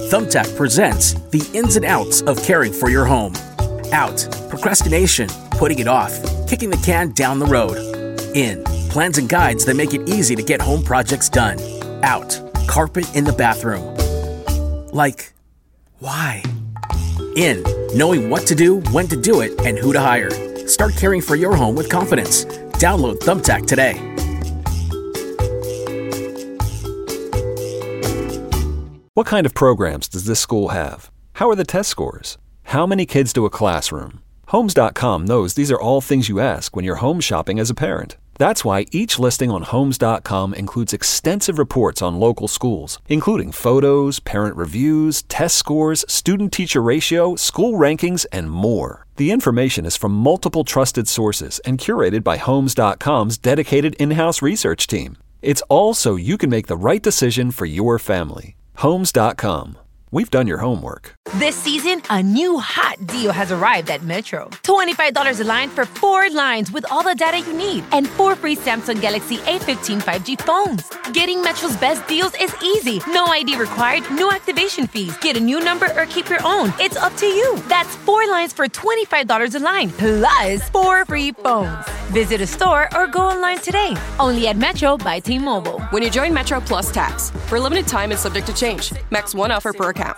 Thumbtack presents the ins and outs of caring for your home. Out, procrastination, putting it off, kicking the can down the road. In, plans and guides that make it easy to get home projects done. Out, carpet in the bathroom. Like, why? In, knowing what to do, when to do it, and who to hire. Start caring for your home with confidence. Download Thumbtack today. What kind of programs does this school have? How are the test scores? How many kids do a classroom? Homes.com knows these are all things you ask when you're home shopping as a parent. That's why each listing on Homes.com includes extensive reports on local schools, including photos, parent reviews, test scores, student-teacher ratio, school rankings, and more. The information is from multiple trusted sources and curated by Homes.com's dedicated in-house research team. It's all so you can make the right decision for your family. Homes.com. We've done your homework. This season, a new hot deal has arrived at Metro. $25 a line for 4 lines with all the data you need and 4 free Samsung Galaxy A15 5G phones. Getting Metro's best deals is easy. No ID required, no activation fees. Get a new number or keep your own. It's up to you. That's 4 lines for $25 a line, plus 4 free phones. Visit a store or go online today. Only at Metro by T-Mobile. When you join Metro Plus Tax. For a limited time and subject to change. Max 1 offer per account.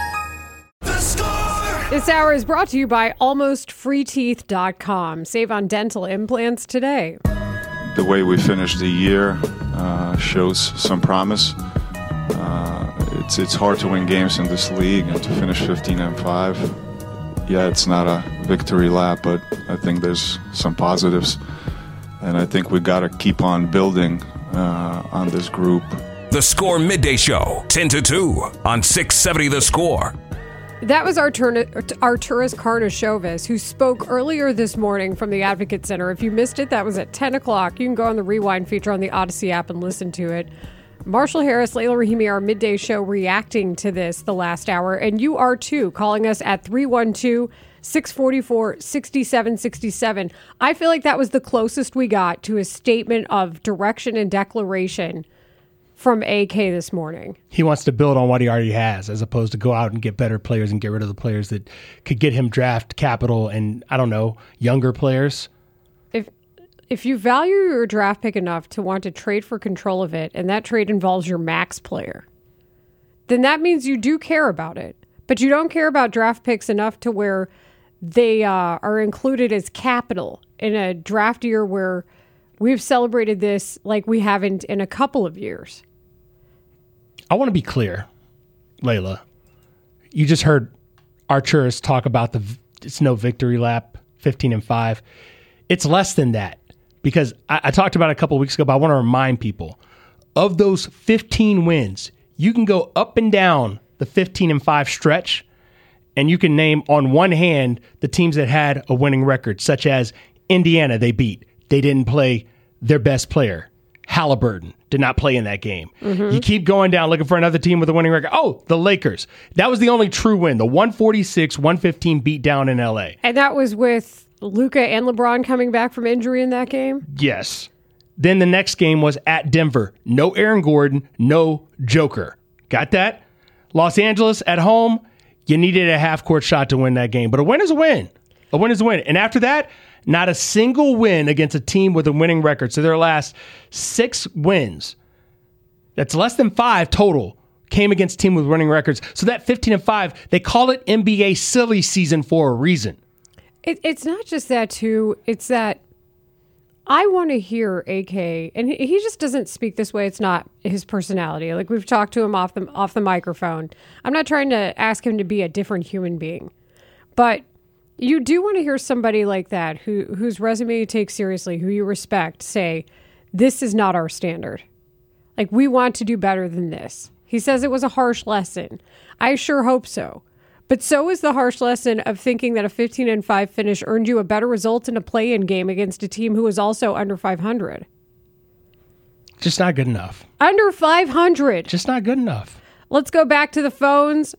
This hour is brought to you by AlmostFreeTeeth.com. Save on dental implants today. The way we finished the year shows some promise. It's hard to win games in this league and to finish 15-5. Yeah, it's not a victory lap, but I think there's some positives. And I think we got to keep on building on this group. The Score Midday Show, 10 to 2 on 670 The Score. That was Arturas Karnisovas, who spoke earlier this morning from the Advocate Center. If you missed it, that was at 10 o'clock. You can go on the Rewind feature on the Odyssey app and listen to it. Marshall Harris, Layla Rahimi, our midday show, reacting to this the last hour. And you are too, calling us at 312-644-6767. I feel like that was the closest we got to a statement of direction and declaration from AK this morning. He wants to build on what he already has, as opposed to go out and get better players and get rid of the players that could get him draft capital and, I don't know, younger players. If you value your draft pick enough to want to trade for control of it, and that trade involves your max player, then that means you do care about it. But you don't care about draft picks enough to where they are included as capital in a draft year where we've celebrated this like we haven't in a couple of years. I want to be clear, Layla. You just heard Arturas talk about it's no victory lap, 15-5. It's less than that, because I talked about it a couple of weeks ago, but I want to remind people, of those 15 wins, you can go up and down the 15-5 stretch, and you can name on one hand the teams that had a winning record, such as Indiana they beat. They didn't play their best player. Halliburton did not play in that game. Mm-hmm. You keep going down looking for another team with a winning record. Oh, the Lakers. That was the only true win. The 146-115 beat down in L.A. And that was with Luka and LeBron coming back from injury in that game? Yes. Then the next game was at Denver. No Aaron Gordon, no Joker. Got that? Los Angeles at home, you needed a half-court shot to win that game. But a win is a win. A win is a win. And after that, not a single win against a team with a winning record. So their last 6 wins, that's less than 5 total, came against a team with winning records. So that 15-5, they call it NBA silly season for a reason. It's not just that, too. It's that I want to hear AK, and he just doesn't speak this way. It's not his personality. Like, we've talked to him off the microphone. I'm not trying to ask him to be a different human being. But you do want to hear somebody like that whose resume you take seriously, who you respect, say, this is not our standard. Like, we want to do better than this. He says it was a harsh lesson. I sure hope so. But so is the harsh lesson of thinking that a 15-5 finish earned you a better result in a play-in game against a team who was also under 500. Just not good enough. Under 500. Just not good enough. Let's go back to the phones.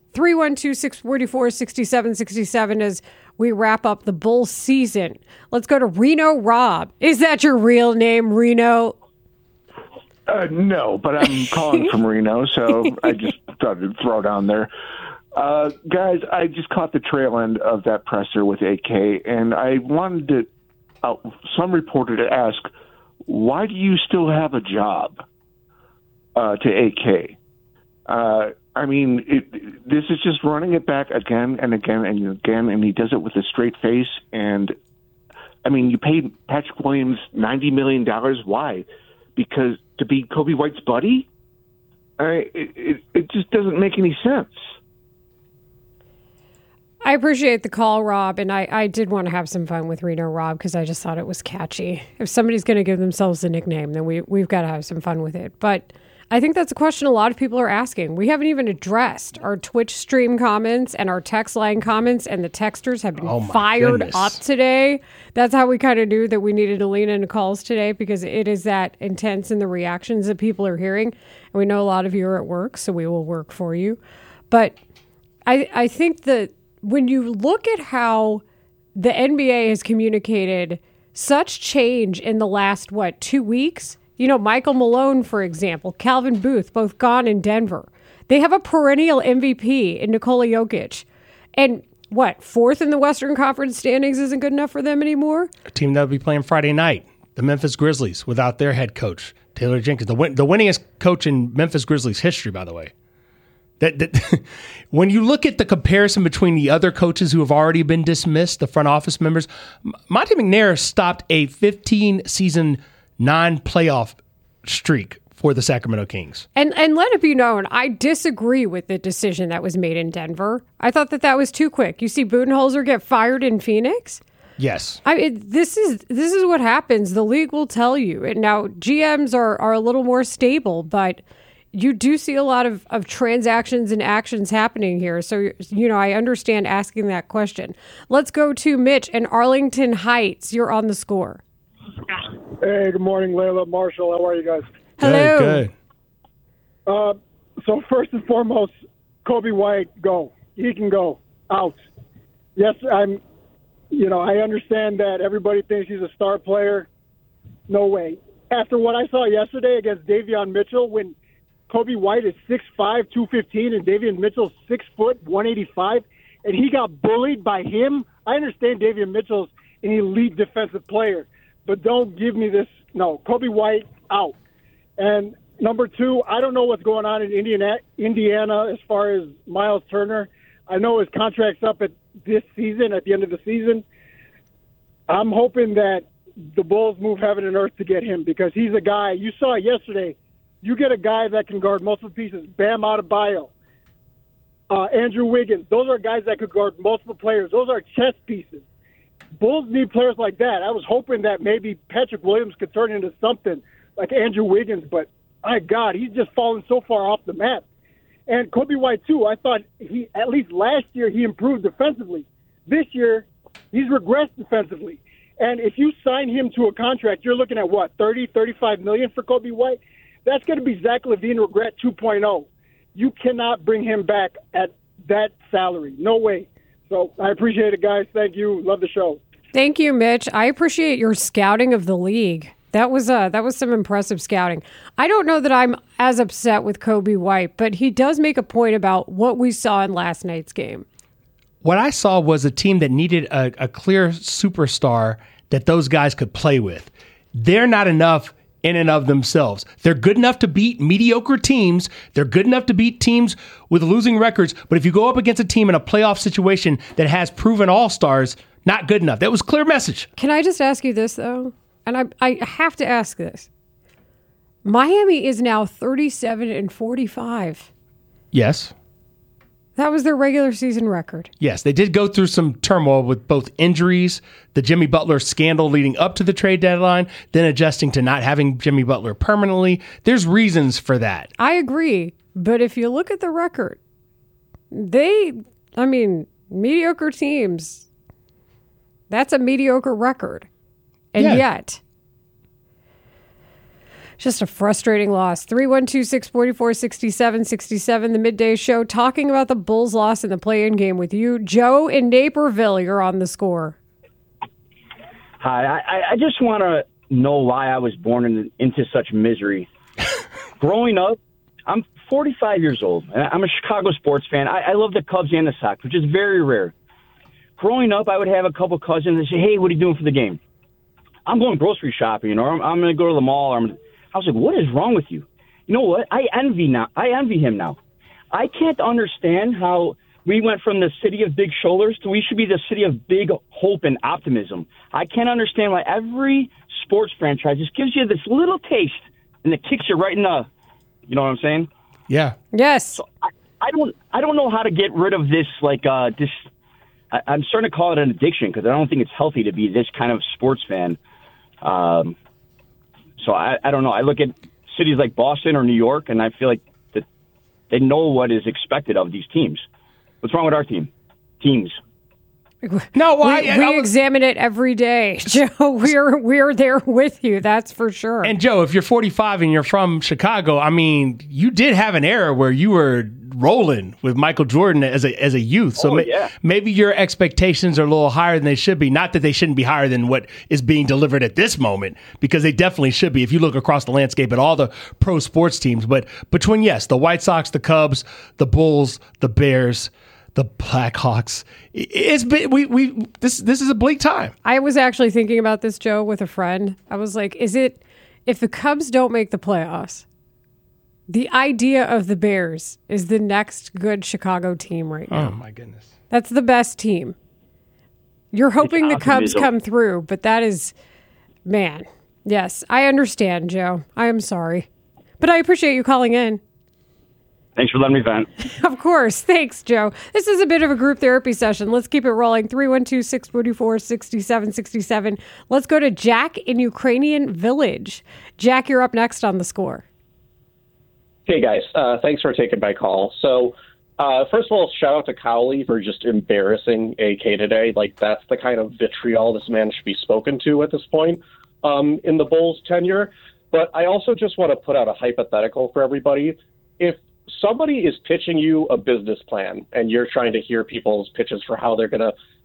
312-644-6767 as we wrap up the Bull season. Let's go to Reno Rob. Is that your real name, Reno? No, but I'm calling from Reno, so I just thought I'd throw down there. Guys, I just caught the trail end of that presser with AK, and I wanted to, some reporter to ask, why do you still have a job to AK? I mean, this is just running it back again and again and again, and he does it with a straight face. And, I mean, you paid Patrick Williams $90 million. Why? Because to be Kobe White's buddy? It just doesn't make any sense. I appreciate the call, Rob, and I did want to have some fun with Reno Rob because I just thought it was catchy. If somebody's going to give themselves a nickname, then we've got to have some fun with it. But I think that's a question a lot of people are asking. We haven't even addressed our Twitch stream comments and our text line comments, and the texters have been fired up today. That's how we kind of knew that we needed to lean into calls today, because it is that intense in the reactions that people are hearing. And we know a lot of you are at work, so we will work for you. But I think that when you look at how the NBA has communicated such change in the last, 2 weeks? You know, Michael Malone, for example, Calvin Booth, both gone in Denver. They have a perennial MVP in Nikola Jokic. And fourth in the Western Conference standings isn't good enough for them anymore? A team that will be playing Friday night, the Memphis Grizzlies, without their head coach, Taylor Jenkins, the winningest coach in Memphis Grizzlies history, by the way. That when you look at the comparison between the other coaches who have already been dismissed, the front office members, Monte McNair stopped a 15-season non-playoff streak for the Sacramento Kings. And let it be known, I disagree with the decision that was made in Denver. I thought that was too quick. You see Budenholzer get fired in Phoenix? Yes. This is what happens. The league will tell you. And now GMs are a little more stable, but you do see a lot of transactions and actions happening here. So, I understand asking that question. Let's go to Mitch in Arlington Heights. You're on the score. Hey, good morning, Layla, Marshall. How are you guys? Hello. Good. So first and foremost, Kobe White, go. He can go. Out. Yes, I understand that everybody thinks he's a star player. No way. After what I saw yesterday against Davion Mitchell, when Kobe White is 6'5", 215, and Davion Mitchell's 6 foot, 185, and he got bullied by him. I understand Davion Mitchell's an elite defensive player, but don't give me this. No, Kobe White, out. And number two, I don't know what's going on in Indiana as far as Miles Turner. I know his contract's up at the end of the season. I'm hoping that the Bulls move heaven and earth to get him, because he's a guy. You saw it yesterday. You get a guy that can guard multiple pieces. Bam Adebayo, Andrew Wiggins. Those are guys that could guard multiple players. Those are chess pieces. Bulls need players like that. I was hoping that maybe Patrick Williams could turn into something like Andrew Wiggins, but my God, he's just fallen so far off the map. And Kobe White, too, I thought at least last year, he improved defensively. This year, he's regressed defensively. And if you sign him to a contract, you're looking at what, $30-35 million for Kobe White? That's going to be Zach LaVine regret 2.0. You cannot bring him back at that salary. No way. So I appreciate it, guys. Thank you. Love the show. Thank you, Mitch. I appreciate your scouting of the league. That was some impressive scouting. I don't know that I'm as upset with Kobe White, but he does make a point about what we saw in last night's game. What I saw was a team that needed a clear superstar that those guys could play with. They're not enough in and of themselves. They're good enough to beat mediocre teams. They're good enough to beat teams with losing records. But if you go up against a team in a playoff situation that has proven all-stars, not good enough. That was a clear message. Can I just ask you this, though? And I have to ask this. Miami is now 37-45. Yes. That was their regular season record. Yes, they did go through some turmoil with both injuries, the Jimmy Butler scandal leading up to the trade deadline, then adjusting to not having Jimmy Butler permanently. There's reasons for that. I agree. But if you look at the record, mediocre teams, that's a mediocre record. And yet, just a frustrating loss. 312-644-6767, the Midday Show, talking about the Bulls' loss in the play-in game with you. Joe in Naperville, you're on the score. Hi, I just want to know why I was born into such misery. Growing up, I'm 45 years old, and I'm a Chicago sports fan. I love the Cubs and the Sox, which is very rare. Growing up, I would have a couple cousins that say, hey, what are you doing for the game? I'm going grocery shopping, or I'm going to go to the mall. I was like, what is wrong with you? You know what? I envy him now. I can't understand how we went from the city of big shoulders to we should be the city of big hope and optimism. I can't understand why every sports franchise just gives you this little taste and it kicks you right in the, you know what I'm saying? Yeah. Yes. So I don't know how to get rid of this, I'm starting to call it an addiction because I don't think it's healthy to be this kind of sports fan. So I don't know. I look at cities like Boston or New York, and I feel like that they know what is expected of these teams. What's wrong with our teams? No, we examine it every day, Joe. We're there with you. That's for sure. And Joe, if you're 45 and you're from Chicago, I mean, you did have an era where you were rolling with Michael Jordan as a youth. So maybe your expectations are a little higher than they should be. Not that they shouldn't be higher than what is being delivered at this moment, because they definitely should be if you look across the landscape at all the pro sports teams. But between, the White Sox, the Cubs, the Bulls, the Bears, the Blackhawks, it's been, this is a bleak time. I was actually thinking about this, Joe, with a friend. I was like, if the Cubs don't make the playoffs, the idea of the Bears is the next good Chicago team right now. Oh, my goodness. That's the best team. You're hoping the Cubs come through, but that is, man. Yes, I understand, Joe. I am sorry. But I appreciate you calling in. Thanks for letting me vent. Of course. Thanks, Joe. This is a bit of a group therapy session. Let's keep it rolling. 312-644-6767. Let's go to Jack in Ukrainian Village. Jack, you're up next on The Score. Hey, guys. Thanks for taking my call. So, first of all, shout out to Cowley for just embarrassing AK today. Like, that's the kind of vitriol this man should be spoken to at this point in the Bulls' tenure. But I also just want to put out a hypothetical for everybody. If somebody is pitching you a business plan and you're trying to hear people's pitches for how they're going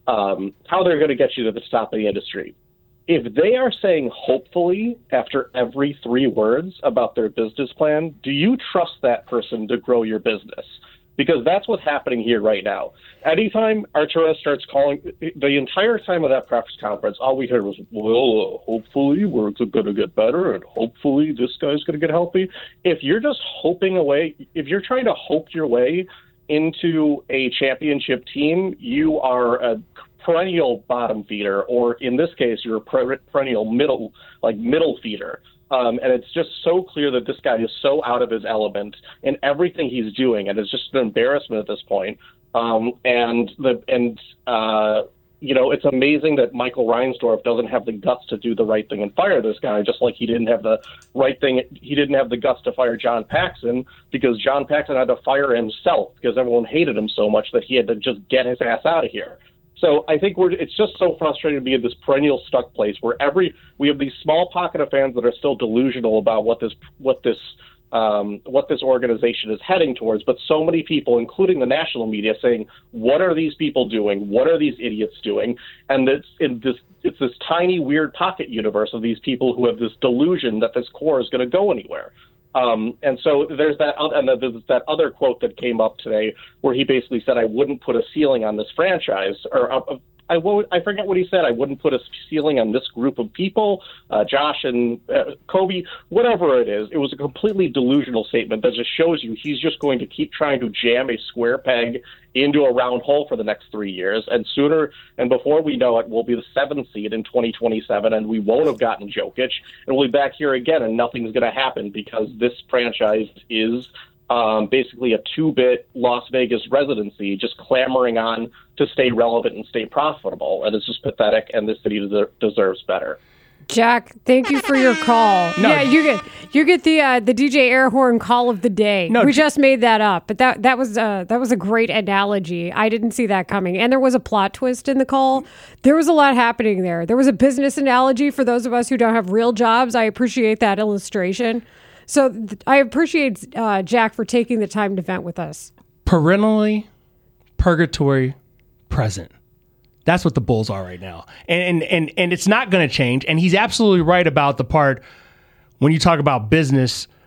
to get you to the top of the industry, if they are saying hopefully after every 3 words about their business plan, do you trust that person to grow your business? Because that's what's happening here right now. Anytime Arturas starts calling, the entire time of that press conference, all we heard was, well, hopefully we're going to get better and hopefully this guy's going to get healthy. If you're just hoping away, if you're trying to hope your way into a championship team, you are a perennial bottom feeder, or in this case, you're a perennial middle feeder. And it's just so clear that this guy is so out of his element in everything he's doing, and it's just an embarrassment at this point. It's amazing that Michael Reinsdorf doesn't have the guts to do the right thing and fire this guy, just like he didn't have the right thing. He didn't have the guts to fire John Paxson, because John Paxson had to fire himself because everyone hated him so much that he had to just get his ass out of here. So I think it's just so frustrating to be in this perennial stuck place where we have these small pocket of fans that are still delusional about what this organization is heading towards, but so many people, including the national media, saying, "What are these people doing? What are these idiots doing?" And it's this tiny weird pocket universe of these people who have this delusion that this core is going to go anywhere. And so there's that other quote that came up today where he basically said, I wouldn't put a ceiling on this franchise, or I forget what he said. I wouldn't put a ceiling on this group of people, Josh and Kobe, whatever it is. It was a completely delusional statement that just shows you he's just going to keep trying to jam a square peg into a round hole for the next 3 years. And sooner and before we know it, we'll be the 7th seed in 2027, and we won't have gotten Jokic. And we'll be back here again, and nothing's going to happen because this franchise is basically a 2-bit Las Vegas residency, just clamoring on to stay relevant and stay profitable. And it's just pathetic, and this city deserves better. Jack, thank you for your call. No. Yeah, you get the DJ air horn call of the day. No, we just made that up, but that was a great analogy. I didn't see that coming, and there was a plot twist in the call. There was a lot happening there. There was a business analogy for those of us who don't have real jobs. I appreciate that illustration. So I appreciate Jack for taking the time to vent with us. Perennially purgatory present. That's what the Bulls are right now. And it's not going to change. And he's absolutely right about the part when you talk about business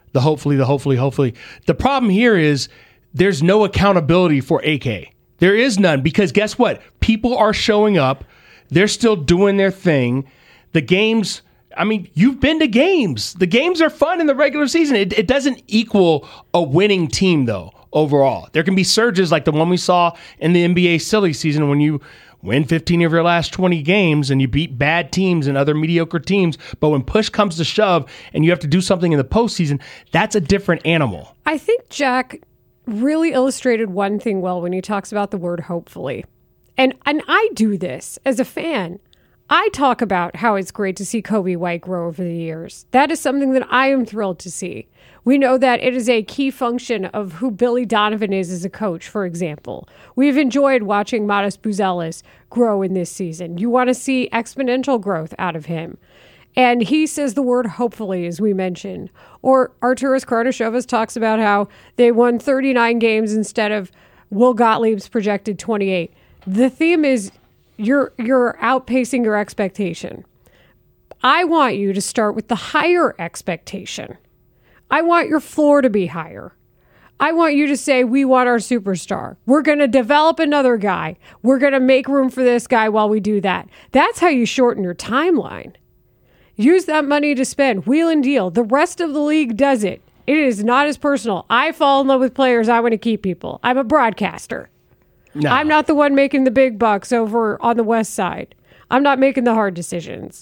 The hopefully. The problem here is there's no accountability for AK. There is none, because guess what? People are showing up. They're still doing their thing. The games, I mean, you've been to games. The games are fun in the regular season. It doesn't equal a winning team, though, overall. There can be surges like the one we saw in the NBA silly season when you win 15 of your last 20 games and you beat bad teams and other mediocre teams. But when push comes to shove and you have to do something in the postseason, that's a different animal. I think Jack really illustrated one thing well when he talks about the word hopefully. And I do this as a fan. I talk about how it's great to see Coby White grow over the years. That is something that I am thrilled to see. We know that it is a key function of who Billy Donovan is as a coach, for example. We've enjoyed watching Matas Buzelis grow in this season. You want to see exponential growth out of him. And he says the word hopefully, as we mentioned. Or Arturas Karnisovas talks about how they won 39 games instead of Will Gottlieb's projected 28. The theme is you're outpacing your expectation. I want you to start with the higher expectation. I want your floor to be higher. I want you to say, we want our superstar. We're going to develop another guy. We're going to make room for this guy while we do that. That's how you shorten your timeline. Use that money to spend. Wheel and deal. The rest of the league does it. It is not as personal. I fall in love with players. I want to keep people. I'm a broadcaster. No. I'm not the one making the big bucks over on the West Side. I'm not making the hard decisions.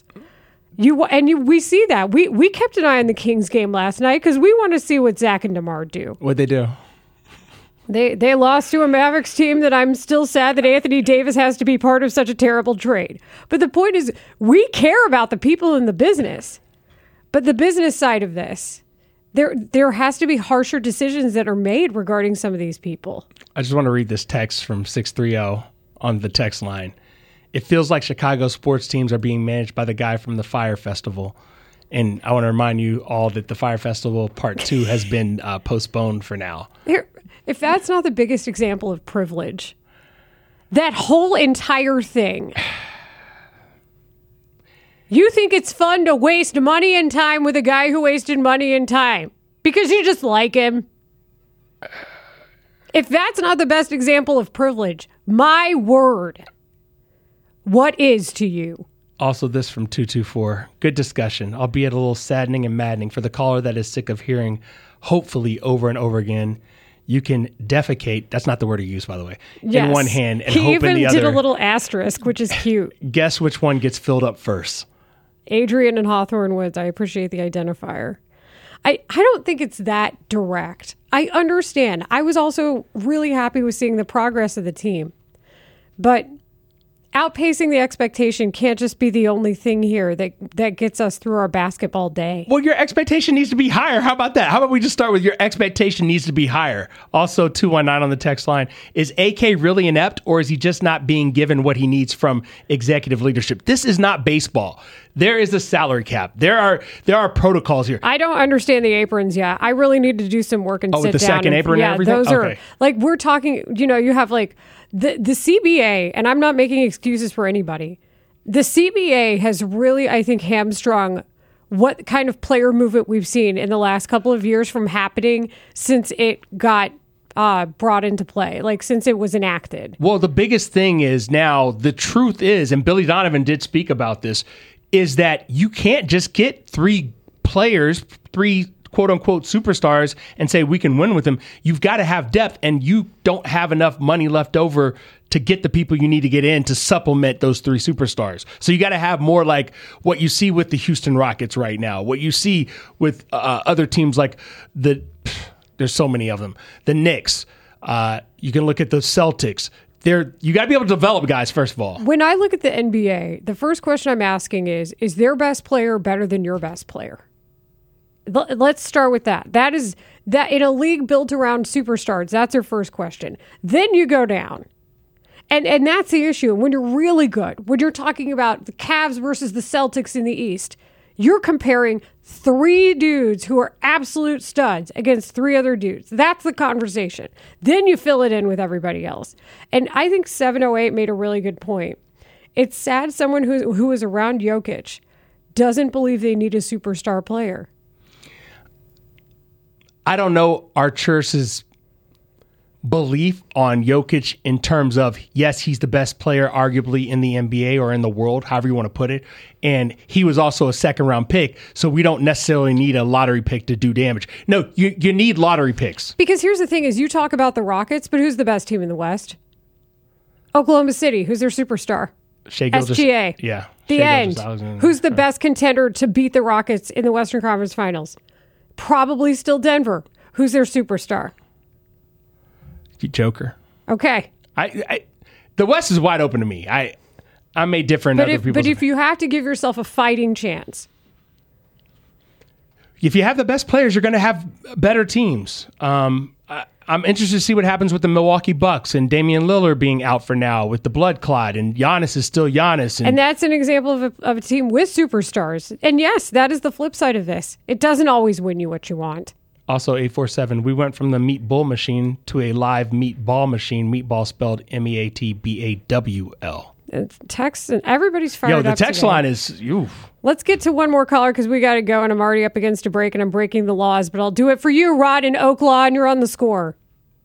We see that. We kept an eye on the Kings game last night because we want to see what Zach and DeMar do. What'd they do? They lost to a Mavericks team that I'm still sad that Anthony Davis has to be part of such a terrible trade. But the point is, we care about the people in the business. But the business side of this, there has to be harsher decisions that are made regarding some of these people. I just want to read this text from 630 on the text line. It feels like Chicago sports teams are being managed by the guy from the Fire Festival. And I want to remind you all that the Fire Festival Part 2 has been postponed for now. If that's not the biggest example of privilege, that whole entire thing. You think it's fun to waste money and time with a guy who wasted money and time because you just like him. If that's not the best example of privilege, my word, what is to you? Also, this from 224. Good discussion, albeit a little saddening and maddening for the caller that is sick of hearing hopefully over and over again. You can defecate, that's not the word he used, by the way, in one hand and hope in the other. He even did a little asterisk, which is cute. Guess which one gets filled up first. Adrian and Hawthorne Woods, I appreciate the identifier. I don't think it's that direct. I understand. I was also really happy with seeing the progress of the team. But outpacing the expectation can't just be the only thing here that gets us through our basketball day. Well, your expectation needs to be higher. How about that? How about we just start with your expectation needs to be higher? Also, 219 on the text line. Is AK really inept, or is he just not being given what he needs from executive leadership? This is not baseball. There is a salary cap. There are protocols here. I don't understand the aprons yet. I really need to do some work and sit down. With the second apron and everything? Those are, like, we're talking, you have, like, the CBA, and I'm not making excuses for anybody. The CBA has really, I think, hamstrung what kind of player movement we've seen in the last couple of years from happening since it got brought into play, like since it was enacted. Well, the biggest thing is now, the truth is, and Billy Donovan did speak about this, is that you can't just get three quote-unquote superstars and say we can win with them. You've got to have depth, and you don't have enough money left over to get the people you need to get in to supplement those three superstars. So you got to have more like what you see with the Houston Rockets right now, what you see with other teams like there's so many of them, the Knicks. You can look at the Celtics. You got to be able to develop guys, first of all. When I look at the NBA, the first question I'm asking is their best player better than your best player? Let's start with that. That in a league built around superstars, that's your first question. Then you go down. And that's the issue. When you're really good, when you're talking about the Cavs versus the Celtics in the East, you're comparing three dudes who are absolute studs against three other dudes. That's the conversation. Then you fill it in with everybody else. And I think 708 made a really good point. It's sad someone who is around Jokic doesn't believe they need a superstar player. I don't know Arturo's belief on Jokic in terms of, yes, he's the best player arguably in the NBA or in the world, however you want to put it. And he was also a second-round pick, so we don't necessarily need a lottery pick to do damage. No, you need lottery picks. Because here's the thing is you talk about the Rockets, but who's the best team in the West? Oklahoma City. Who's their superstar? Shai Gilgeous, SGA. Yeah. The end. Who's the best contender to beat the Rockets in the Western Conference Finals? Probably still Denver. Who's their superstar? Joker. Okay. The West is wide open to me. I may differ in other people's. But if you have to give yourself a fighting chance, if you have the best players, you're going to have better teams. I'm interested to see what happens with the Milwaukee Bucks and Damian Lillard being out for now with the blood clot, and Giannis is still Giannis. And that's an example of a team with superstars. And yes, that is the flip side of this. It doesn't always win you what you want. Also, 847, we went from the meat bull machine to a live meatball machine. Meatball spelled MEATBAWL. Text and everybody's fired up. Yo, the text today. line is, oof. Let's get to one more caller because we got to go, and I'm already up against a break, and I'm breaking the laws. But I'll do it for you, Rod in Oak Law, and you're on the score.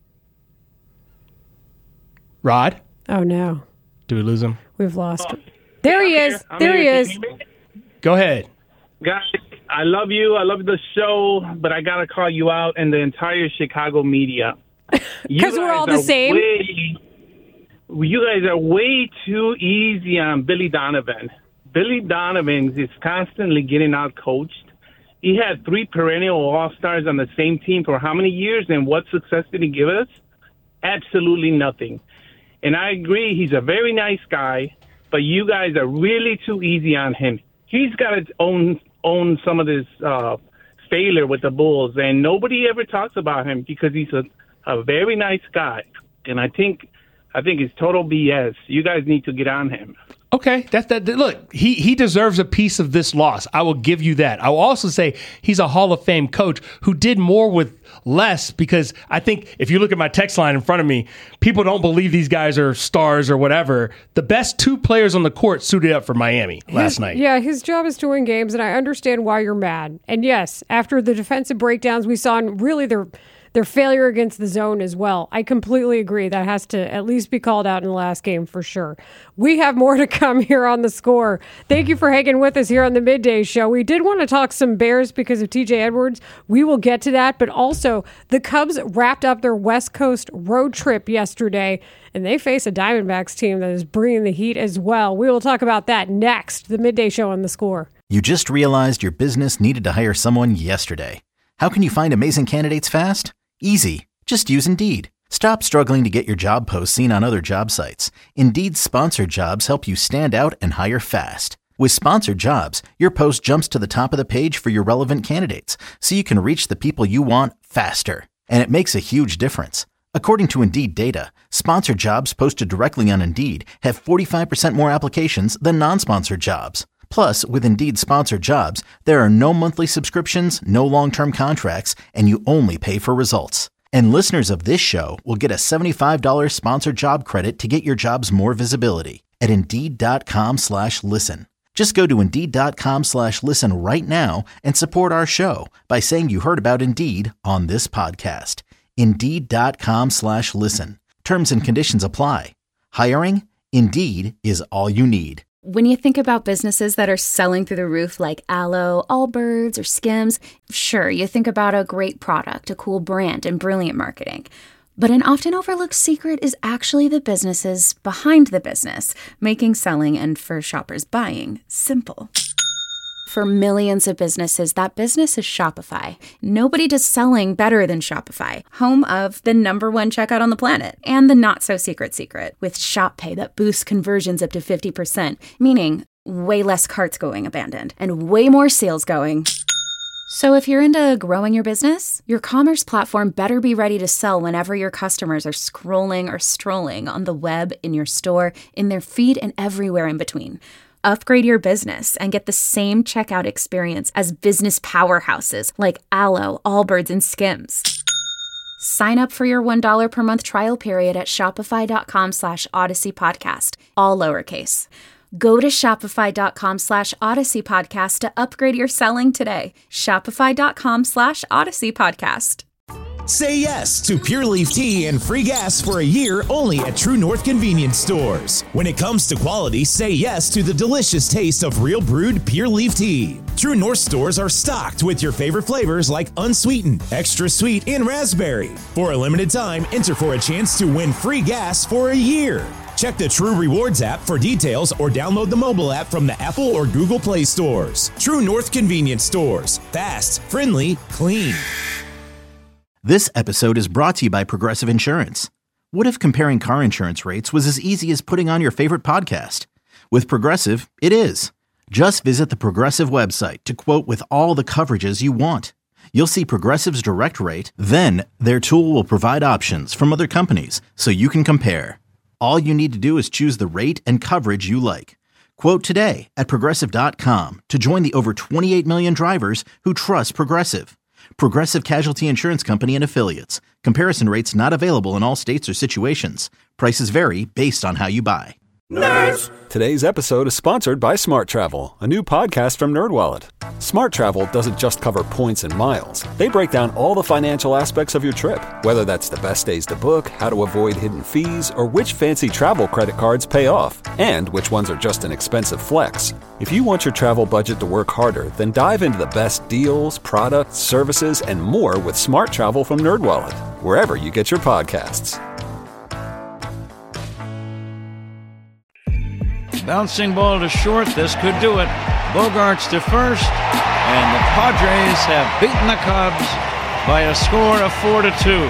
Rod? Oh, no. Do we lose him? We've lost him. There he is. There he is. Go ahead. Guys, I love you. I love the show, but I got to call you out and the entire Chicago media. Because we're all the same. You guys are way too easy on Billy Donovan. Billy Donovan is constantly getting out coached. He had 3 perennial All-Stars on the same team for how many years, and what success did he give us? Absolutely nothing. And I agree, he's a very nice guy, but you guys are really too easy on him. He's got to own some of this failure with the Bulls, and nobody ever talks about him because he's a very nice guy. And I think it's total BS. You guys need to get on him. Okay, look, he deserves a piece of this loss. I will give you that. I will also say he's a Hall of Fame coach who did more with less, because I think if you look at my text line in front of me, people don't believe these guys are stars or whatever. The best 2 players on the court suited up for Miami last night. Yeah, his job is to win games, and I understand why you're mad. And yes, after the defensive breakdowns we saw, and really their failure against the zone as well. I completely agree. That has to at least be called out in the last game for sure. We have more to come here on The Score. Thank you for hanging with us here on the Midday Show. We did want to talk some Bears because of TJ Edwards. We will get to that, but also the Cubs wrapped up their West Coast road trip yesterday, and they face a Diamondbacks team that is bringing the heat as well. We will talk about that next. The Midday Show on The Score. You just realized your business needed to hire someone yesterday. How can you find amazing candidates fast? Easy. Just use Indeed. Stop struggling to get your job posts seen on other job sites. Indeed's sponsored jobs help you stand out and hire fast. With sponsored jobs, your post jumps to the top of the page for your relevant candidates, so you can reach the people you want faster. And it makes a huge difference. According to Indeed data, sponsored jobs posted directly on Indeed have 45% more applications than non-sponsored jobs. Plus, with Indeed sponsored jobs, there are no monthly subscriptions, no long-term contracts, and you only pay for results. And listeners of this show will get a $75 sponsored job credit to get your jobs more visibility at Indeed.com/listen. Just go to Indeed.com/listen right now and support our show by saying you heard about Indeed on this podcast. Indeed.com/listen. Terms and conditions apply. Hiring? Indeed is all you need. When you think about businesses that are selling through the roof like Aloe, Allbirds, or Skims, sure, you think about a great product, a cool brand, and brilliant marketing. But an often overlooked secret is actually the businesses behind the business, making selling and, for shoppers, buying simple. For millions of businesses, that business is Shopify. Nobody does selling better than Shopify, home of the #1 checkout on the planet, and the not-so-secret secret, with Shop Pay that boosts conversions up to 50%, meaning way less carts going abandoned, and way more sales going. So if you're into growing your business, your commerce platform better be ready to sell whenever your customers are scrolling or strolling on the web, in your store, in their feed, and everywhere in between. Upgrade your business and get the same checkout experience as business powerhouses like Aloe, Allbirds, and Skims. Sign up for your $1 per month trial period at shopify.com/Odyssey Podcast, all lowercase. Go to shopify.com/Odyssey Podcast to upgrade your selling today. Shopify.com/Odyssey Podcast. Say yes to Pure Leaf Tea and free gas for a year only at True North Convenience Stores. When it comes to quality, say yes to the delicious taste of real brewed Pure Leaf Tea. True North stores are stocked with your favorite flavors like unsweetened, extra sweet, and raspberry. For a limited time, enter for a chance to win free gas for a year. Check the True Rewards app for details or download the mobile app from the Apple or Google Play stores. True North Convenience Stores. Fast, friendly, clean. This episode is brought to you by Progressive Insurance. What if comparing car insurance rates was as easy as putting on your favorite podcast? With Progressive, it is. Just visit the Progressive website to quote with all the coverages you want. You'll see Progressive's direct rate, then their tool will provide options from other companies so you can compare. All you need to do is choose the rate and coverage you like. Quote today at Progressive.com to join the over 28 million drivers who trust Progressive. Progressive Casualty Insurance Company and Affiliates. Comparison rates not available in all states or situations. Prices vary based on how you buy. Nerds! Today's episode is sponsored by Smart Travel, a new podcast from NerdWallet. Smart Travel doesn't just cover points and miles. They break down all the financial aspects of your trip, whether that's the best days to book, how to avoid hidden fees, or which fancy travel credit cards pay off, and which ones are just an expensive flex. If you want your travel budget to work harder, then dive into the best deals, products, services, and more with Smart Travel from NerdWallet, wherever you get your podcasts. Bouncing ball to short. This could do it. Bogarts to first. And the Padres have beaten the Cubs by a score of 4-2.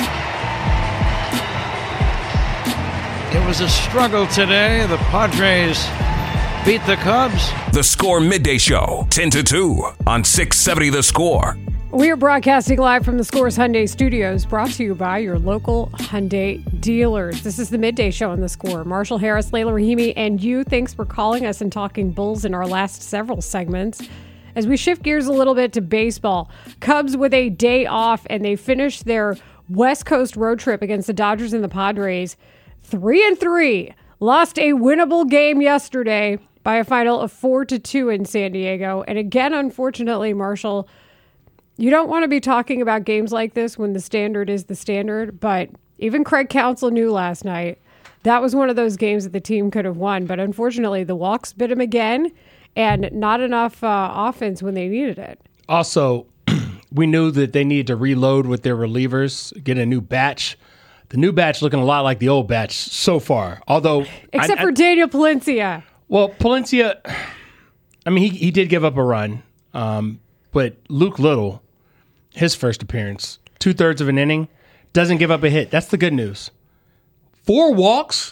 It was a struggle today. The Padres beat the Cubs. The Score Midday Show, 10-2 on 670 The Score. We are broadcasting live from the Scores Hyundai Studios, brought to you by your local Hyundai dealers. This is the Midday Show on the Score. Marshall Harris, Layla Rahimi, and you. Thanks for calling us and talking Bulls in our last several segments. As we shift gears a little bit to baseball, Cubs with a day off, and they finished their West Coast road trip against the Dodgers and the Padres 3-3. Lost a winnable game yesterday by a final of 4-2 in San Diego. And again, unfortunately, Marshall, you don't want to be talking about games like this when the standard is the standard, but even Craig Counsell knew last night that was one of those games that the team could have won. But unfortunately, the walks bit him again, and not enough offense when they needed it. Also, we knew that they needed to reload with their relievers, get a new batch. The new batch looking a lot like the old batch so far, although... Except for Daniel Palencia. Well, Palencia, I mean, he did give up a run, but Luke Little... his first appearance, 2/3 of an inning, doesn't give up a hit. That's the good news. 4 walks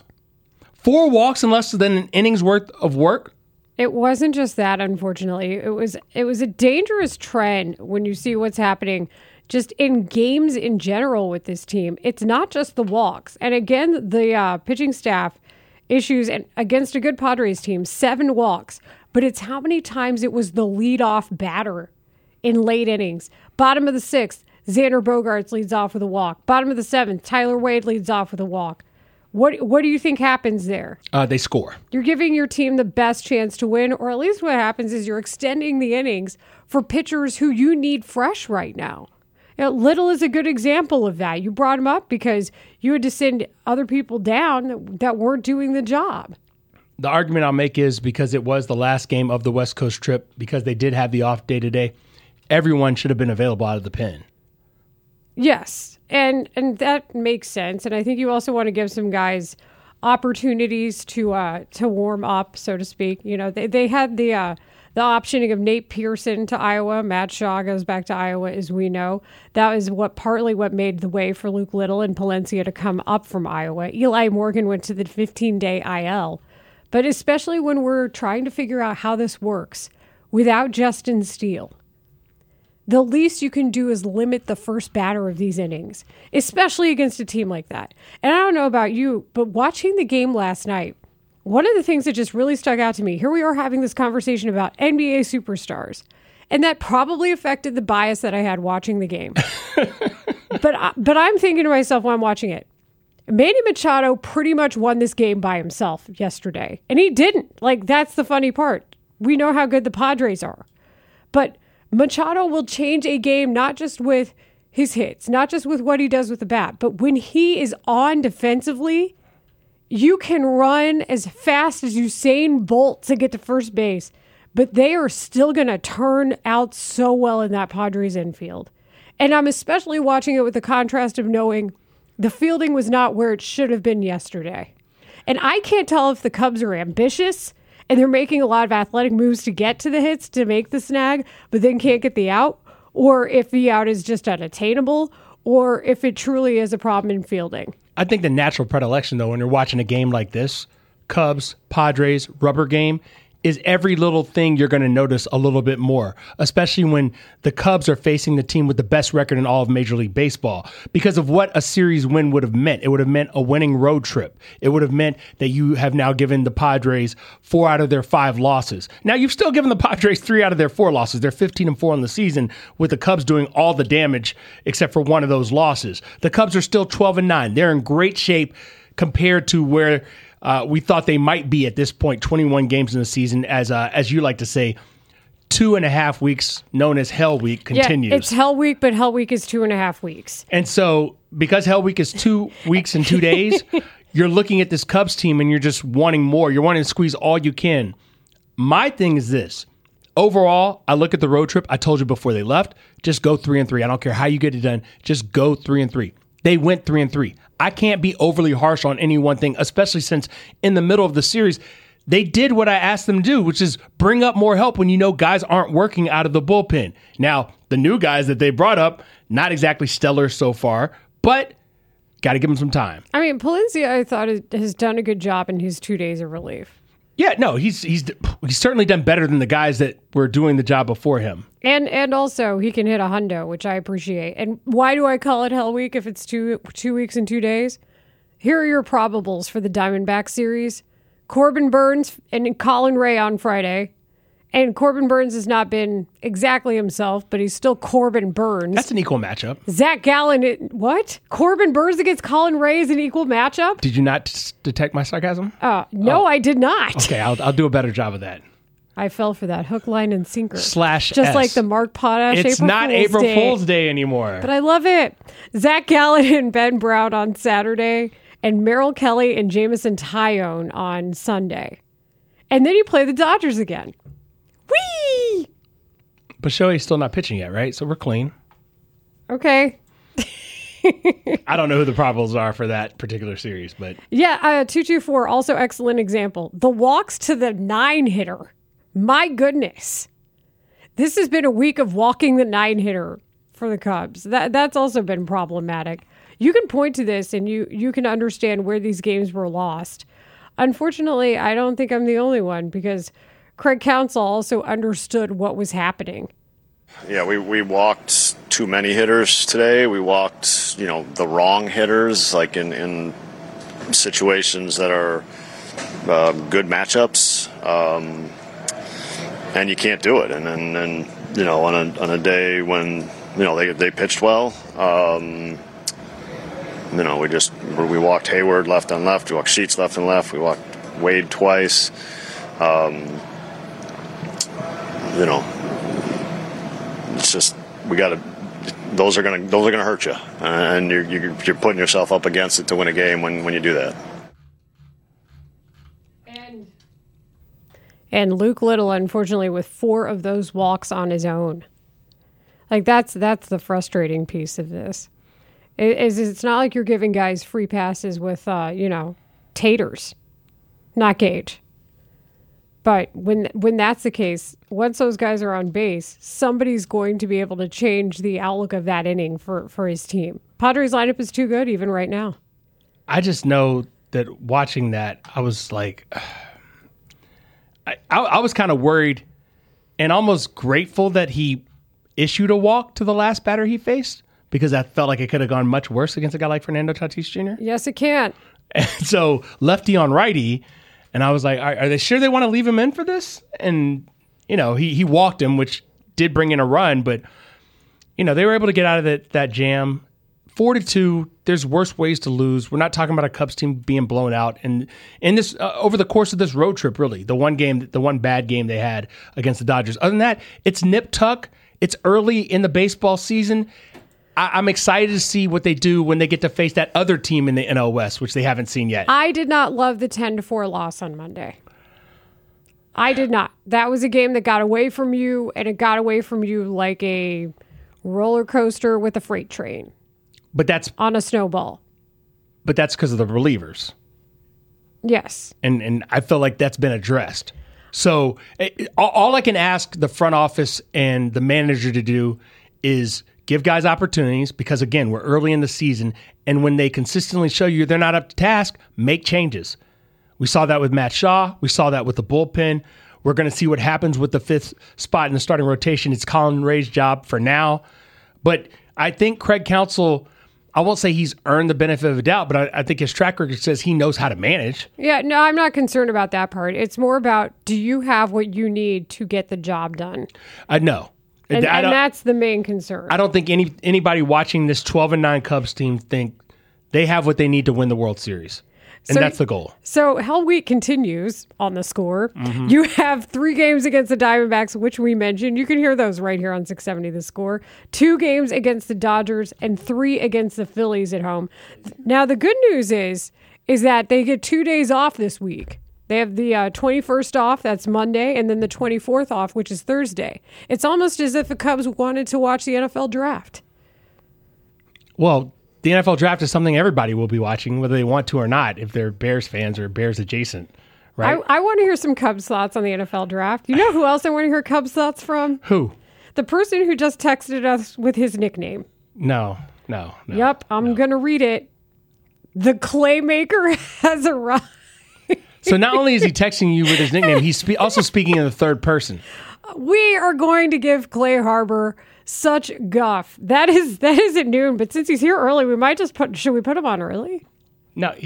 in less than an inning's worth of work. It wasn't just that, unfortunately. It was a dangerous trend when you see what's happening just in games in general with this team. It's not just the walks. And again, the pitching staff issues and against a good Padres team, 7 walks. But it's how many times it was the leadoff batter in late innings. Bottom of the 6th, Xander Bogaerts leads off with a walk. Bottom of the 7th, Tyler Wade leads off with a walk. What do you think happens there? They score. You're giving your team the best chance to win, or at least what happens is you're extending the innings for pitchers who you need fresh right now. Little is a good example of that. You brought him up because you had to send other people down that weren't doing the job. The argument I'll make is because it was the last game of the West Coast trip, because they did have the off day today, everyone should have been available out of the pen. Yes, and that makes sense. And I think you also want to give some guys opportunities to warm up, so to speak. You know, they had the optioning of Nate Pearson to Iowa. Matt Shaw goes back to Iowa, as we know. That was partly what made the way for Luke Little and Palencia to come up from Iowa. Eli Morgan went to the 15-day IL. But especially when we're trying to figure out how this works without Justin Steele, the least you can do is limit the first batter of these innings, especially against a team like that. And I don't know about you, but watching the game last night, one of the things that just really stuck out to me, here we are having this conversation about NBA superstars, and that probably affected the bias that I had watching the game. But I'm thinking to myself while I'm watching it, Manny Machado pretty much won this game by himself yesterday. And he didn't. Like, that's the funny part. We know how good the Padres are. But Machado will change a game not just with his hits, not just with what he does with the bat, but when he is on defensively, you can run as fast as Usain Bolt to get to first base, but they are still going to turn out so well in that Padres infield. And I'm especially watching it with the contrast of knowing the fielding was not where it should have been yesterday. And I can't tell if the Cubs are ambitious and they're making a lot of athletic moves to get to the hits to make the snag, but then can't get the out, or if the out is just unattainable, or if it truly is a problem in fielding. I think the natural predilection, though, when you're watching a game like this, Cubs, Padres, rubber game, is every little thing you're going to notice a little bit more, especially when the Cubs are facing the team with the best record in all of Major League Baseball, because of what a series win would have meant. It would have meant a winning road trip. It would have meant that you have now given the Padres 4 out of their 5 losses. Now, you've still given the Padres 3 out of their 4 losses. They're 15-4 on the season, with the Cubs doing all the damage except for one of those losses. The Cubs are still 12-9. They're in great shape compared to where we thought they might be at this point, 21 games in the season, as you like to say, 2.5 weeks, known as Hell Week, continues. Yeah, it's Hell Week, but Hell Week is 2.5 weeks. And so, because Hell Week is 2 weeks and 2 days, you're looking at this Cubs team and you're just wanting more. You're wanting to squeeze all you can. My thing is this. Overall, I look at the road trip. I told you before they left, just go 3-3. I don't care how you get it done. Just go 3-3. They went 3-3. I can't be overly harsh on any one thing, especially since in the middle of the series, they did what I asked them to do, which is bring up more help when you know guys aren't working out of the bullpen. Now, the new guys that they brought up, not exactly stellar so far, but got to give them some time. I mean, Palencia, I thought, has done a good job in his 2 days of relief. Yeah, no, he's certainly done better than the guys that were doing the job before him. And also, he can hit a hundo, which I appreciate. And why do I call it Hell Week if it's 2 weeks and 2 days? Here are your probables for the Diamondback series. Corbin Burns and Colin Ray on Friday. And Corbin Burns has not been exactly himself, but he's still Corbin Burns. That's an equal matchup. Zach Gallen, what? Corbin Burns against Colin Ray is an equal matchup? Did you not detect my sarcasm? No, I did not. Okay, I'll do a better job of that. I fell for that hook, line, and sinker. /S. Just like the Mark Potash It's April not Fool's April Day. Fool's Day anymore. But I love it. Zach Gallen and Ben Brown on Saturday, and Merrill Kelly and Jamison Tyone on Sunday. And then you play the Dodgers again. Whee! But Shohei's still not pitching yet, right? So we're clean. Okay. I don't know who the probables are for that particular series, but... Yeah, 224, also excellent example. The walks to the 9-hitter. My goodness. This has been a week of walking the 9-hitter for the Cubs. That's also been problematic. You can point to this and you can understand where these games were lost. Unfortunately, I don't think I'm the only one, because Craig Counsell also understood what was happening. Yeah, we walked too many hitters today. We walked, the wrong hitters, like in situations that are good matchups, and you can't do it. And then on a day when they pitched well, we walked Hayward left on left, we walked Sheets left and left, we walked Wade twice. It's just those are gonna hurt you, and you're putting yourself up against it to win a game when you do that. And Luke Little, unfortunately, with 4 of those walks on his own. Like that's the frustrating piece of this. It's not like you're giving guys free passes with taters, not Gage. But when that's the case, once those guys are on base, somebody's going to be able to change the outlook of that inning for his team. Padres lineup is too good even right now. I just know that watching that, I was like, I was kind of worried and almost grateful that he issued a walk to the last batter he faced, because I felt like it could have gone much worse against a guy like Fernando Tatis Jr. Yes, it can. And so lefty on righty. And I was like, are they sure they want to leave him in for this? And, he walked him, which did bring in a run. But, they were able to get out of that jam. 4-2, there's worse ways to lose. We're not talking about a Cubs team being blown out. And in this over the course of this road trip, really, the one bad game they had against the Dodgers. Other than that, it's nip tuck. It's early in the baseball season. I'm excited to see what they do when they get to face that other team in the NL West, which they haven't seen yet. I did not love the 10-4 loss on Monday. I did not. That was a game that got away from you, and it got away from you like a roller coaster with a freight train. But that's on a snowball. But that's because of the relievers. Yes. And I feel like that's been addressed. So all I can ask the front office and the manager to do is give guys opportunities because, again, we're early in the season. And when they consistently show you they're not up to task, make changes. We saw that with Matt Shaw. We saw that with the bullpen. We're going to see what happens with the fifth spot in the starting rotation. It's Colin Ray's job for now. But I think Craig Counsell, I won't say he's earned the benefit of the doubt, but I think his track record says he knows how to manage. Yeah, no, I'm not concerned about that part. It's more about, do you have what you need to get the job done? No. And that's the main concern. I don't think anybody watching this 12-9 Cubs team think they have what they need to win the World Series. And that's the goal. So Hell Week continues on the Score. Mm-hmm. You have 3 games against the Diamondbacks, which we mentioned. You can hear those right here on 670 The Score. 2 games against the Dodgers and 3 against the Phillies at home. Now, the good news is that they get 2 days off this week. They have the 21st off, that's Monday, and then the 24th off, which is Thursday. It's almost as if the Cubs wanted to watch the NFL draft. Well, the NFL draft is something everybody will be watching, whether they want to or not, if they're Bears fans or Bears adjacent, right? I want to hear some Cubs thoughts on the NFL draft. You know who else I want to hear Cubs thoughts from? Who? The person who just texted us with his nickname. No. Yep, I'm going to read it. The Claymaker has arrived. So not only is he texting you with his nickname, he's also speaking in the third person. We are going to give Clay Harbor such guff. That is at noon, but since he's here early, we might just should we put him on early? No,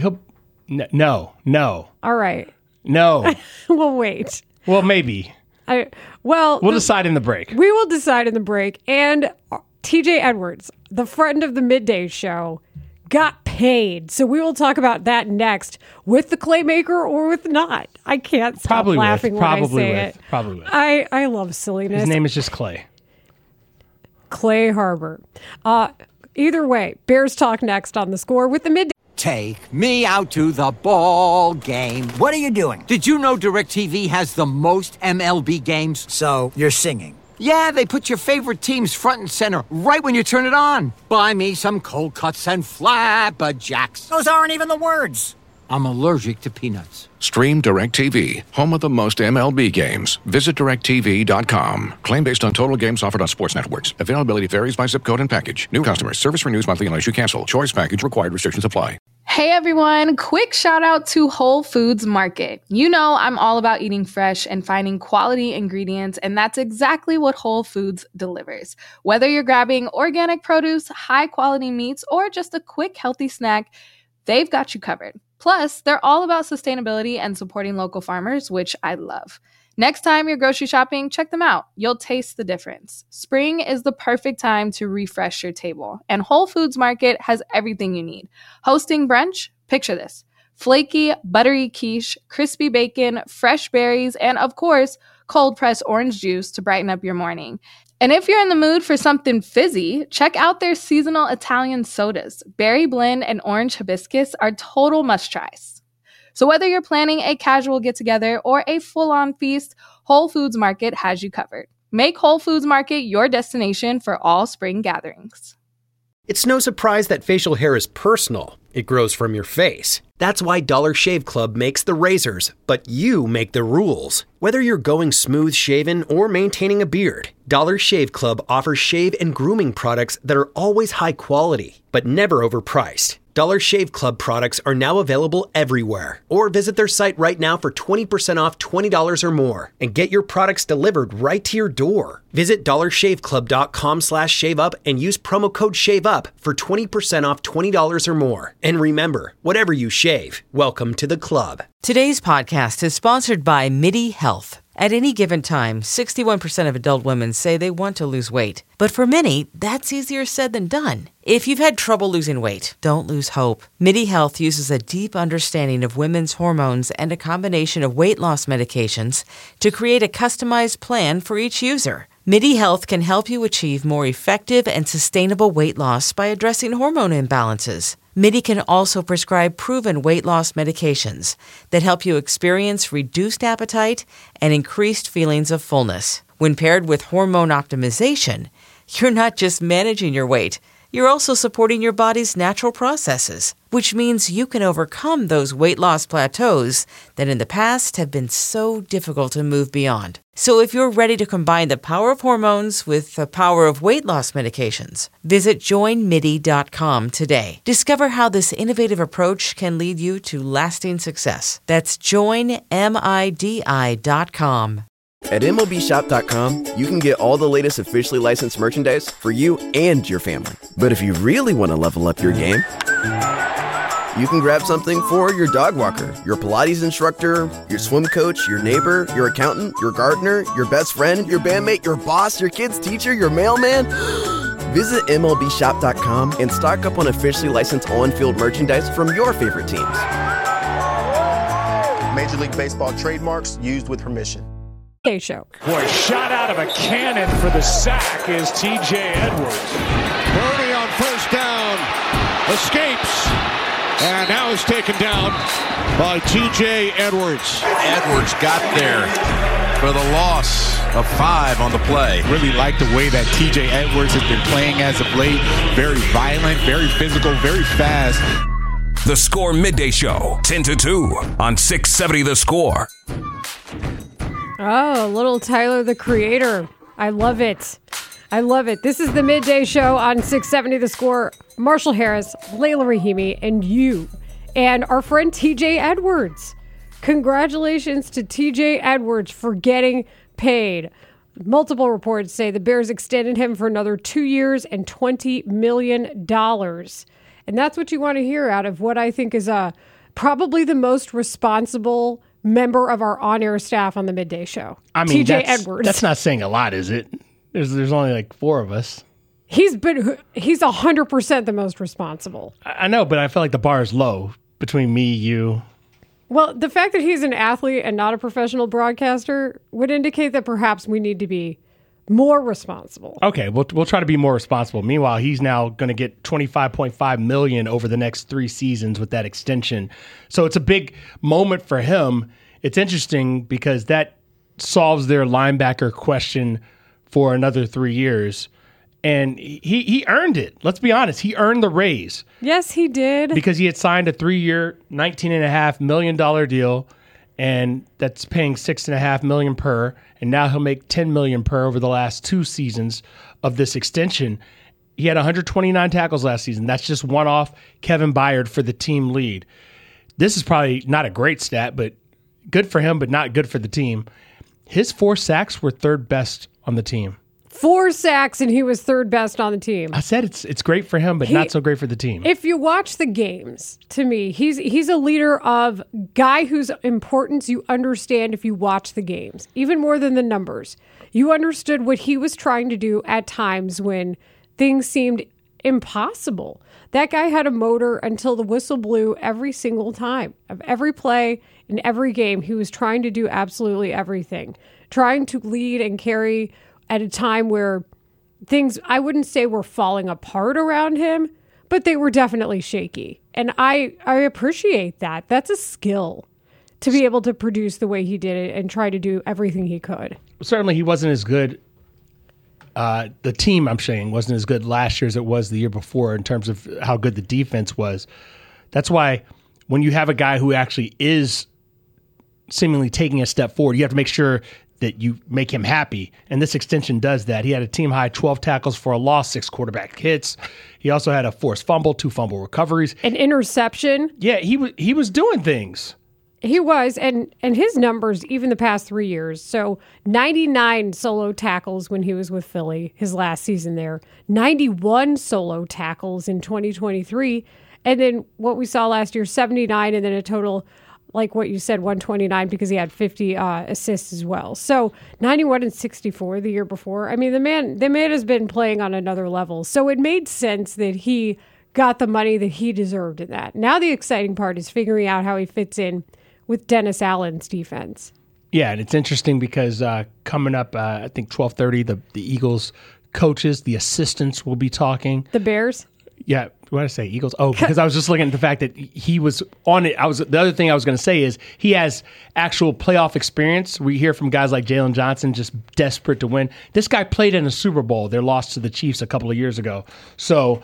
no. All right. No. We'll wait. Well, maybe. We'll decide in the break. We will decide in the break. And TJ Edwards, the friend of the Midday Show, got paid. So we will talk about that next with the Claymaker or with not. I can't stop laughing when I say it. Probably with. I love silliness. His name is just Clay. Clay Harbor. Either way, Bears talk next on the Score with the Midday. Take me out to the ball game. What are you doing? Did you know DirecTV has the most MLB games? So you're singing. Yeah, they put your favorite teams front and center right when you turn it on. Buy me some cold cuts and flapjacks. Those aren't even the words. I'm allergic to peanuts. Stream DirecTV, home of the most MLB games. Visit DirecTV.com. Claim based on total games offered on sports networks. Availability varies by zip code and package. New customers. Service renews monthly unless you cancel. Choice package required. Restrictions apply. Hey everyone, quick shout out to Whole Foods Market. You know I'm all about eating fresh and finding quality ingredients, and that's exactly what Whole Foods delivers. Whether you're grabbing organic produce, high quality meats, or just a quick healthy snack, they've got you covered. Plus, they're all about sustainability and supporting local farmers, which I love. Next time you're grocery shopping, check them out. You'll taste the difference. Spring is the perfect time to refresh your table, and Whole Foods Market has everything you need. Hosting brunch? Picture this. Flaky, buttery quiche, crispy bacon, fresh berries, and of course, cold-pressed orange juice to brighten up your morning. And if you're in the mood for something fizzy, check out their seasonal Italian sodas. Berry blend and orange hibiscus are total must-tries. So whether you're planning a casual get-together or a full-on feast, Whole Foods Market has you covered. Make Whole Foods Market your destination for all spring gatherings. It's no surprise that facial hair is personal. It grows from your face. That's why Dollar Shave Club makes the razors, but you make the rules. Whether you're going smooth shaven or maintaining a beard, Dollar Shave Club offers shave and grooming products that are always high quality, but never overpriced. Dollar Shave Club products are now available everywhere. Or visit their site right now for 20% off $20 or more and get your products delivered right to your door. Visit dollarshaveclub.com/shaveup and use promo code SHAVEUP for 20% off $20 or more. And remember, whatever you shave, welcome to the club. Today's podcast is sponsored by MIDI Health. At any given time, 61% of adult women say they want to lose weight. But for many, that's easier said than done. If you've had trouble losing weight, don't lose hope. MIDI Health uses a deep understanding of women's hormones and a combination of weight loss medications to create a customized plan for each user. MIDI Health can help you achieve more effective and sustainable weight loss by addressing hormone imbalances. MIDI can also prescribe proven weight loss medications that help you experience reduced appetite and increased feelings of fullness. When paired with hormone optimization, you're not just managing your weight, you're also supporting your body's natural processes, which means you can overcome those weight loss plateaus that in the past have been so difficult to move beyond. So if you're ready to combine the power of hormones with the power of weight loss medications, visit joinmidi.com today. Discover how this innovative approach can lead you to lasting success. That's joinmidi.com. At MLBshop.com, you can get all the latest officially licensed merchandise for you and your family. But if you really want to level up your game, you can grab something for your dog walker, your Pilates instructor, your swim coach, your neighbor, your accountant, your gardener, your best friend, your bandmate, your boss, your kid's teacher, your mailman. Visit MLBshop.com and stock up on officially licensed on-field merchandise from your favorite teams. Major League Baseball trademarks used with permission. Show. Boy, shot out of a cannon for the sack is T.J. Edwards. Bernie on first down, escapes, and now is taken down by T.J. Edwards. Edwards got there for the loss of 5 on the play. Really like the way that T.J. Edwards has been playing as of late. Very violent, very physical, very fast. The Score Midday Show, 10 to 2 on 670 The Score. Oh, little Tyler, the Creator. I love it. I love it. This is the Midday Show on 670 The Score. Marshall Harris, Layla Rahimi, and you, and our friend TJ Edwards. Congratulations to TJ Edwards for getting paid. Multiple reports say the Bears extended him for another 2 years and $20 million. And that's what you want to hear out of what I think is probably the most responsible member of our on-air staff on the Midday Show. I mean, TJ Edwards. That's not saying a lot, is it? There's only like 4 of us. He's 100% the most responsible. I know, but I feel like the bar is low between me, you. Well, the fact that he's an athlete and not a professional broadcaster would indicate that perhaps we need to be more responsible. Okay, we'll try to be more responsible. Meanwhile, he's now going to get $25.5 million over the next 3 seasons with that extension. So it's a big moment for him. It's interesting because that solves their linebacker question for another 3 years. And he earned it. Let's be honest. He earned the raise. Yes, he did. Because he had signed a 3-year, $19.5 million deal, and that's paying $6.5 million per. And now he'll make $10 million per over the last 2 seasons of this extension. He had 129 tackles last season. That's just one off Kevin Byard for the team lead. This is probably not a great stat, but good for him, but not good for the team. His 4 sacks were 3rd best on the team. 4 sacks, and he was 3rd best on the team. I said it's great for him, but not so great for the team. If you watch the games, to me, he's a leader of guy whose importance you understand if you watch the games, even more than the numbers. You understood what he was trying to do at times when things seemed impossible. That guy had a motor until the whistle blew every single time of every play in every game. He was trying to do absolutely everything, trying to lead and carry at a time where things, I wouldn't say were falling apart around him, but they were definitely shaky. And I appreciate that. That's a skill to be able to produce the way he did it and try to do everything he could. Certainly he wasn't as good. The team, I'm saying, wasn't as good last year as it was the year before in terms of how good the defense was. That's why when you have a guy who actually is seemingly taking a step forward, you have to make sure that you make him happy. And this extension does that. He had a team high 12 tackles for a loss, 6 quarterback hits. He also had a forced fumble, 2 fumble recoveries. An interception. Yeah, he was doing things. He was, and his numbers, even the past 3 years. So 99 solo tackles when he was with Philly, his last season there. 91 solo tackles in 2023. And then what we saw last year, 79, and then a total, like what you said, 129 because he had 50 assists as well. So 91 and 64 the year before. I mean, the man has been playing on another level. So it made sense that he got the money that he deserved in that. Now the exciting part is figuring out how he fits in with Dennis Allen's defense. Yeah, and it's interesting because coming up, I think 12:30, the Eagles coaches, the assistants will be talking. The Bears? Yeah, what did I say? Eagles? Oh, because I was just looking at the fact that he was on it. The other thing I was going to say is he has actual playoff experience. We hear from guys like Jalen Johnson just desperate to win. This guy played in a Super Bowl. They lost to the Chiefs a couple of years ago. So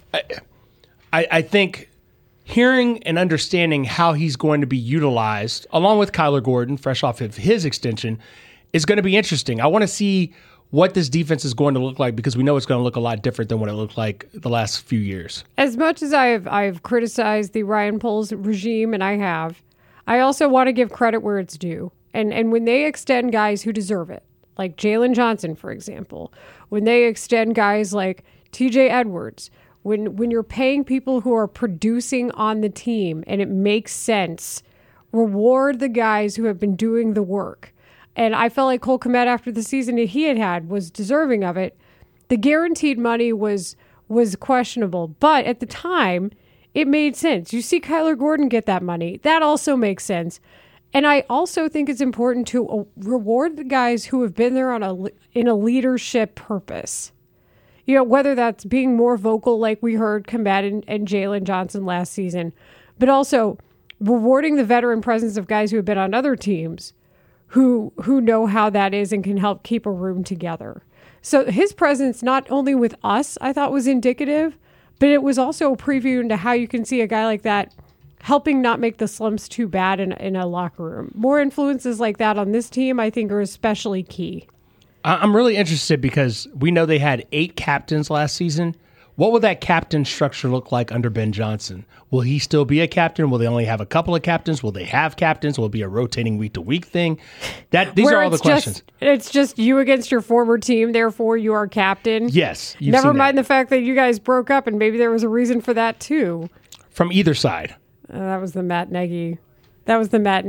I think hearing and understanding how he's going to be utilized, along with Kyler Gordon, fresh off of his extension, is going to be interesting. I want to see what this defense is going to look like because we know it's going to look a lot different than what it looked like the last few years. As much as I've criticized the Ryan Poles regime, and I also want to give credit where it's due. And when they extend guys who deserve it, like Jalen Johnson, for example, when they extend guys like TJ Edwards, when you're paying people who are producing on the team and it makes sense, reward the guys who have been doing the work. And I felt like Cole Kmet, after the season that he had, was deserving of it. The guaranteed money was questionable, but at the time, it made sense. You see Kyler Gordon get that money. That also makes sense. And I also think it's important to reward the guys who have been there in a leadership purpose. You know, whether that's being more vocal like we heard Kmet and Jalen Johnson last season, but also rewarding the veteran presence of guys who have been on other teams who know how that is and can help keep a room together. So his presence, not only with us, I thought was indicative, but it was also a preview into how you can see a guy like that helping not make the slumps too bad in a locker room. More influences like that on this team, I think, are especially key. I'm really interested because we know they had 8 captains last season. What will that captain structure look like under Ben Johnson? Will he still be a captain? Will they only have a couple of captains? Will they have captains? Will it be a rotating week-to-week thing? These are all the questions. It's just you against your former team, therefore you are captain. Yes. Never mind the fact that you guys broke up, and maybe there was a reason for that too. From either side. That was the Matt Nagy. How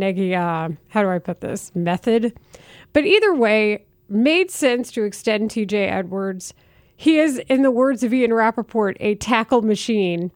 do I put this? Method. But either way, made sense to extend TJ Edwards. He is, in the words of Ian Rappaport, a tackle machine.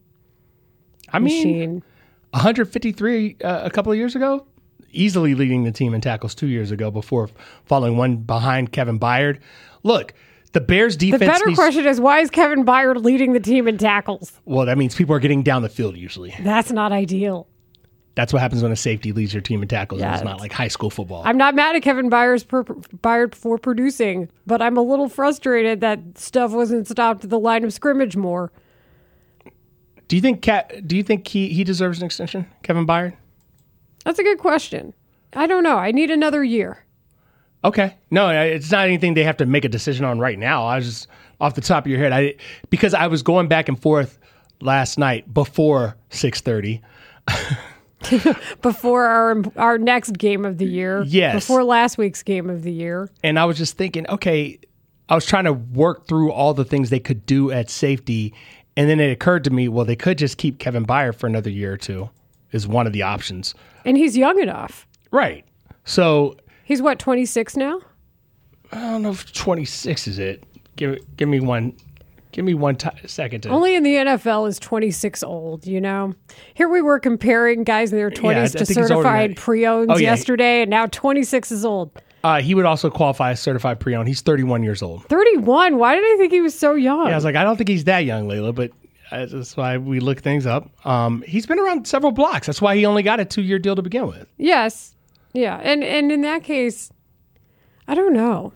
153 a couple of years ago, easily leading the team in tackles 2 years ago before falling one behind Kevin Byard. Look, the Bears defense... The better question is, why is Kevin Byard leading the team in tackles? Well, that means people are getting down the field usually. That's not ideal. That's what happens when a safety leads your team in tackles. Yeah, it's not like high school football. I'm not mad at Kevin Byard for producing, but I'm a little frustrated that stuff wasn't stopped at the line of scrimmage more. Do you think he deserves an extension, Kevin Byard? That's a good question. I don't know. I need another year. Okay. No, it's not anything they have to make a decision on right now. I was just off the top of your head. Because I was going back and forth last night before 6:30. Before our next game of the year. Yes. Before last week's game of the year. And I was just thinking, okay, I was trying to work through all the things they could do at safety. And then it occurred to me, well, they could just keep Kevin Byard for another year or two is one of the options. And he's young enough. Right. So. He's what, 26 now? I don't know if 26 is it. Give me one. Give me second. Only in the NFL is 26 old, you know? Here we were comparing guys in their 20s to certified pre-owns yesterday, and now 26 is old. He would also qualify as certified pre-owned. He's 31 years old. 31? Why did I think he was so young? Yeah, I was like, I don't think he's that young, Layla, but that's why we look things up. He's been around several blocks. That's why he only got a 2-year deal to begin with. Yes. Yeah, and in that case, I don't know.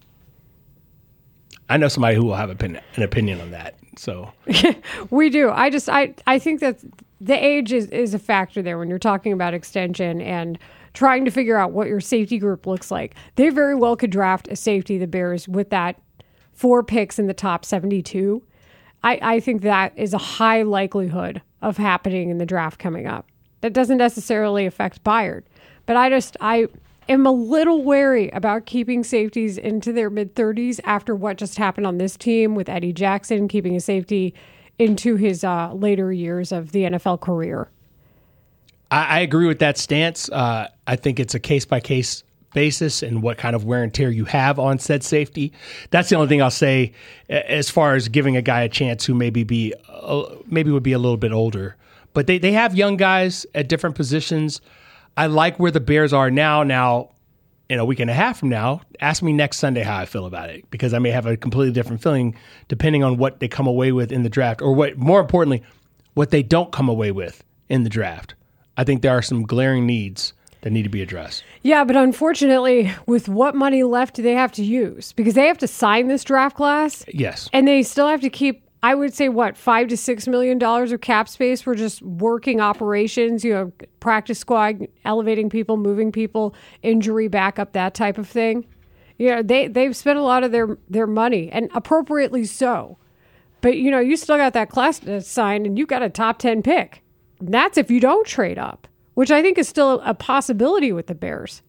I know somebody who will have an opinion on that. So we do. I think that the age is a factor there when you're talking about extension and trying to figure out what your safety group looks like. They very well could draft a safety, the Bears, with that 4 picks in the top 72. I think that is a high likelihood of happening in the draft coming up. That doesn't necessarily affect Byard, but I am a little wary about keeping safeties into their mid-30s after what just happened on this team with Eddie Jackson keeping a safety into his later years of the NFL career. I agree with that stance. I think it's a case-by-case basis and what kind of wear and tear you have on said safety. That's the only thing I'll say as far as giving a guy a chance who maybe would be a little bit older. But they have young guys at different positions. I like where the Bears are now. Now, in a week and a half from now, ask me next Sunday how I feel about it, because I may have a completely different feeling depending on what they come away with in the draft, or what, more importantly, what they don't come away with in the draft. I think there are some glaring needs that need to be addressed. Yeah, but unfortunately, with what money left do they have to use? Because they have to sign this draft class. Yes. And they still have to keep, I would say, what, $5 to $6 million of cap space for just working operations, practice squad, elevating people, moving people, injury backup, that type of thing. They've spent a lot of their money, and appropriately so. But, you still got that class signed, and you got a top 10 pick. And that's if you don't trade up, which I think is still a possibility with the Bears.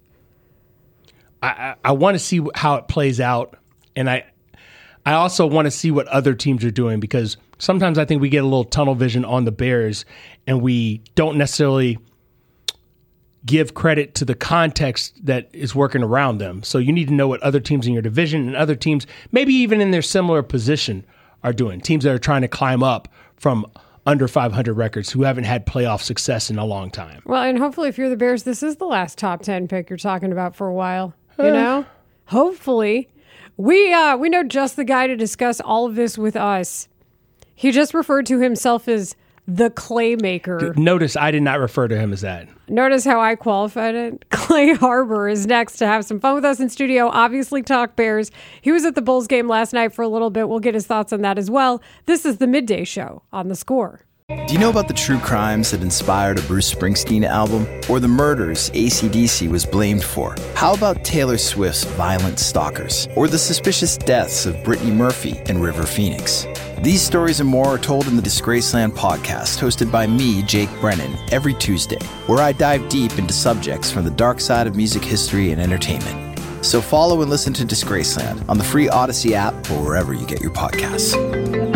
I want to see how it plays out, and I also want to see what other teams are doing, because sometimes I think we get a little tunnel vision on the Bears, and we don't necessarily give credit to the context that is working around them. So you need to know what other teams in your division and other teams, maybe even in their similar position, are doing. Teams that are trying to climb up from under 500 records, who haven't had playoff success in a long time. Well, and hopefully if you're the Bears, this is the last top 10 pick you're talking about for a while. Hopefully. We know just the guy to discuss all of this with us. He just referred to himself as the Claymaker. Notice I did not refer to him as that. Notice how I qualified it? Clay Harbor is next to have some fun with us in studio, obviously talk Bears. He was at the Bulls game last night for a little bit. We'll get his thoughts on that as well. This is the Midday Show on The Score. Do you know about the true crimes that inspired a Bruce Springsteen album? Or the murders AC/DC was blamed for? How about Taylor Swift's Violent Stalkers? Or the suspicious deaths of Brittany Murphy and River Phoenix? These stories and more are told in the Disgraceland podcast, hosted by me, Jake Brennan, every Tuesday, where I dive deep into subjects from the dark side of music history and entertainment. So follow and listen to Disgraceland on the free Odyssey app or wherever you get your podcasts.